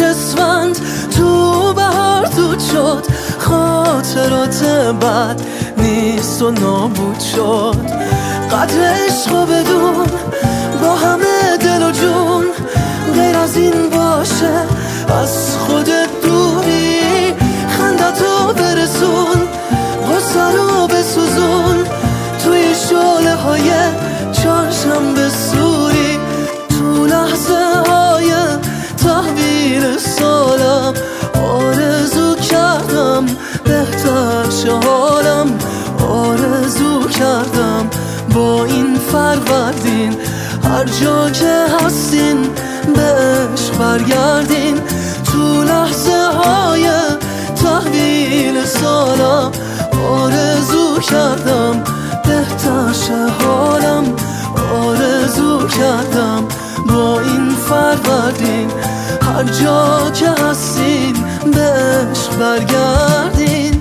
اسفند تو بهار دود شد، خاطرات بد نیست و نابود شد. قدر عشقو بدون با همه دل و جون، غیر از این باشه از خودت دوری. خندتو برسون، غصه رو بسوزون، توی شعله های چهارشنبه سوری. تو لحظه های تحویل سالم آرزو کردم بهتر شه حالم. آرزو کردم با این فروردین هر جا که هستین به عشق برگردین. تو لحظه های تحویل سالم آرزو کردم بهتر شه حالم. آرزو کردم با این فروردین هر جا که هستین به عشق برگردین.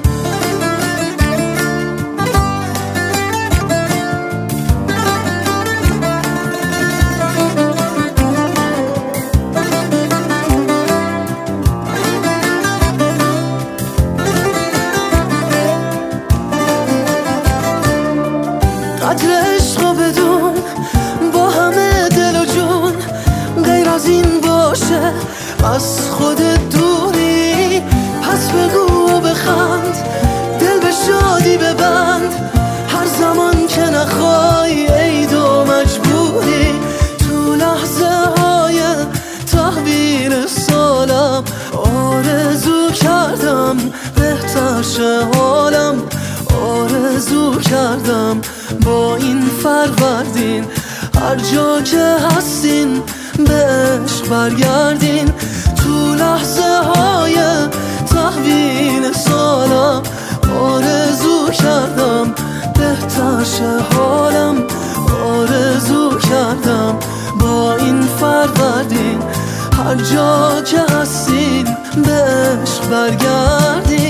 قدر عشقو بدون با همه دل و جون، غیر از این باشه از خودت دوری. پس بگو و بخند، دل به شادی ببند، هر زمان که نخوای عید و مجبوری. تو لحظه های تحویل سالم آرزو کردم بهتر شه حالم. آرزو کردم با این فروردین هر جا که هستین به عشق برگردین. تو لحظه های تحویل سالم آرزو کردم بهتر شه حالم. آرزو کردم با این فروردین هر جا که هستین به عشق برگردین.